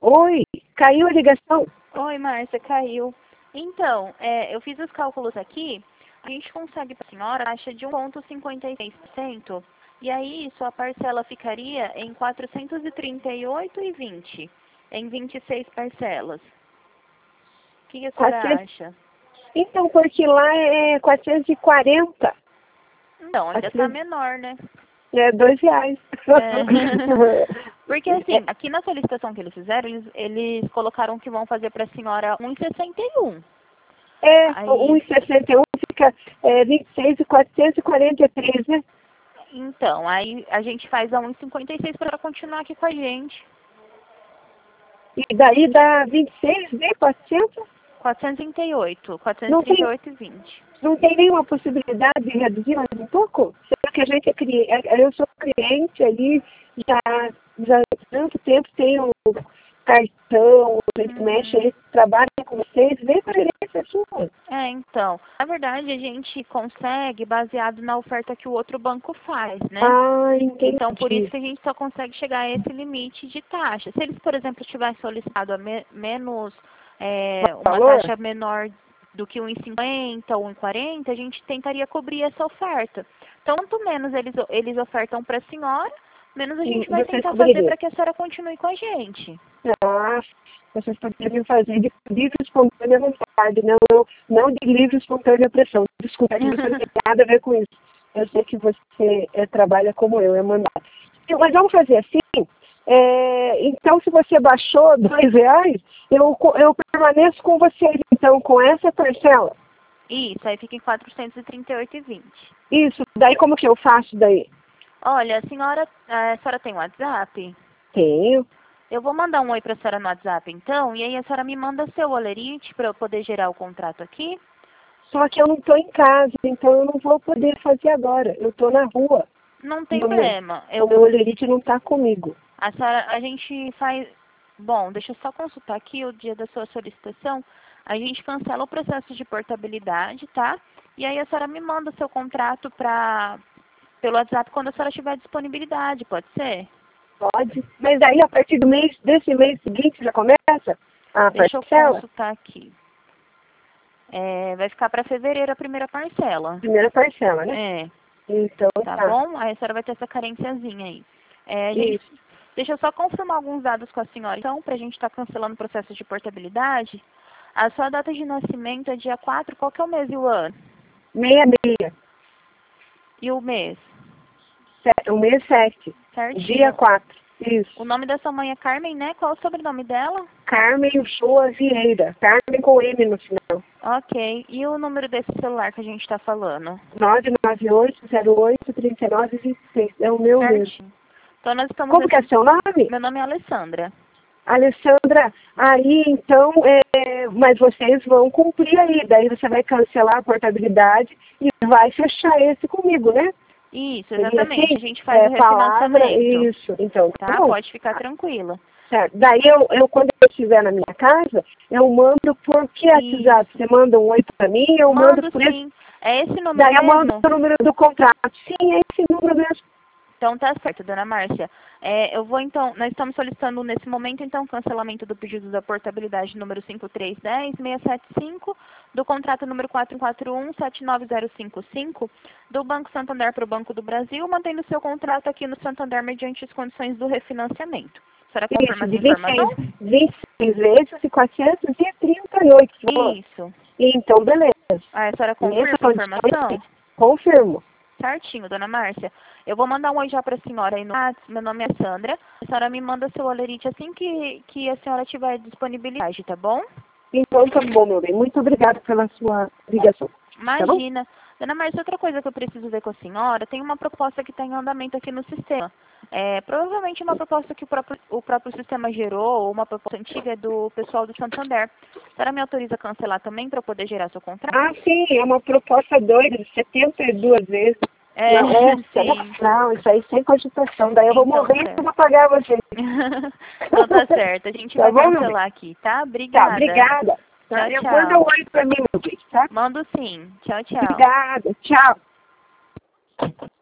Oi, caiu a ligação? Oi, Márcia, caiu. Então, eu fiz os cálculos aqui, a gente consegue para a senhora a taxa de 1,56%, e aí sua parcela ficaria em R$ 438,20, em 26 parcelas. O que a senhora 400... acha? Então, porque lá é 440. Não, ainda está menor, né? É R$ 2. Porque assim, aqui na solicitação que eles fizeram, eles colocaram que vão fazer para a senhora 1,61. Aí, 1,61 fica 26 e 443, né? então, aí a gente faz a 1,56 para continuar aqui com a gente. E daí dá 26, né? 400? 438, Não tem, 438,20. não tem nenhuma possibilidade de reduzir mais um pouco? Será que a gente eu sou cliente ali, já há tanto tempo tenho cartão, a gente mexe, ele trabalha com vocês, vem para ele, sua. Então, na verdade a gente consegue baseado na oferta que o outro banco faz, né? Ah, entendi. Então, por isso que a gente só consegue chegar a esse limite de taxa. Se eles, por exemplo, tivessem solicitado menos, uma taxa menor do que 1,50 ou 1,40, a gente tentaria cobrir essa oferta. Então, quanto menos eles ofertam para a senhora, menos a gente vai tentar fazer para que a senhora continue com a gente. Ah, vocês poderiam fazer de livre espontânea vontade, não de livre espontânea pressão. Desculpa, que não tem nada a ver com isso. Eu sei que você trabalha como eu, é mandado. Mas vamos fazer assim. Então, se você baixou R$ 2, eu permaneço com vocês, então, com essa parcela. Isso, aí fica em 438,20. Isso, daí como que eu faço daí? Olha, a senhora tem WhatsApp? Tenho. Eu vou mandar um oi para a senhora no WhatsApp, então, e aí a senhora me manda seu olerite para eu poder gerar o contrato aqui? Só que eu não estou em casa, então eu não vou poder fazer agora. Eu estou na rua. Não tem problema. O meu olerite não está comigo. A gente faz... Bom, deixa eu só consultar aqui o dia da sua solicitação. A gente cancela o processo de portabilidade, tá? E aí a senhora me manda seu contrato pelo WhatsApp quando a senhora tiver disponibilidade, pode ser? Pode. Mas aí a partir desse mês seguinte já começa a Deixa parcela? eu consultar aqui. Vai ficar para fevereiro a primeira parcela. Primeira parcela, né? Então tá bom? Aí a senhora vai ter essa carênciazinha aí. Deixa eu só confirmar alguns dados com a senhora. Então, para a gente estar cancelando o processo de portabilidade, a sua data de nascimento é dia 4, qual que é o mês e o ano? 66. E o mês? O mês 7. Certinho. Dia 4. Isso. O nome da sua mãe é Carmen, né? Qual é o sobrenome dela? Carmen Uchoa Vieira. Carmen com M no final. Ok. E o número desse celular que a gente está falando? 998-08-3926. É o meu mesmo. Então, nós estamos... Como que é seu nome? Meu nome é Alessandra. Alessandra, aí então, mas vocês vão cumprir aí, daí você vai cancelar a portabilidade e vai fechar esse comigo, né? Isso, exatamente. Assim, a gente faz o refinanciamento. Isso, então. Tá? Pode ficar tranquila. Certo. Daí eu, quando eu estiver na minha casa, eu mando por que WhatsApp? Você manda um oi pra mim, eu mando por sim. É esse número daí mesmo? Daí eu mando o número do contrato. Sim, é esse número mesmo. Então tá certo, dona Márcia. Eu vou então, nós estamos solicitando nesse momento então cancelamento do pedido da portabilidade número 5310-675 do contrato número 441-79055 do Banco Santander para o Banco do Brasil, mantendo seu contrato aqui no Santander mediante as condições do refinanciamento. A senhora confirma essa informação? 26 vezes e 438. Isso. Então, beleza. A senhora confirma essa informação? Confirmo. Certinho, dona Márcia. Eu vou mandar um oi já para a senhora aí no WhatsApp. Meu nome é Sandra. A senhora me manda seu olerite assim que a senhora tiver disponibilidade, tá bom? Então tá bom, meu bem. Muito obrigada pela sua ligação. Imagina. Tá, dona Márcia, outra coisa que eu preciso ver com a senhora, tem uma proposta que está em andamento aqui no sistema. Provavelmente uma proposta que o próprio sistema gerou, ou uma proposta antiga do pessoal do Santander. A senhora me autoriza a cancelar também para eu poder gerar seu contrato? Ah, sim, é uma proposta doida, de 72 vezes. Não, isso aí sem cogitação. Daí eu vou morrer e vou pagar você. Então tá certo, a gente vai cancelar aqui, tá? Obrigada. Tá, obrigada. Tchau, tchau. Manda um oi pra mim, meu bem, tá? Mando sim. Tchau, tchau. Obrigada, tchau.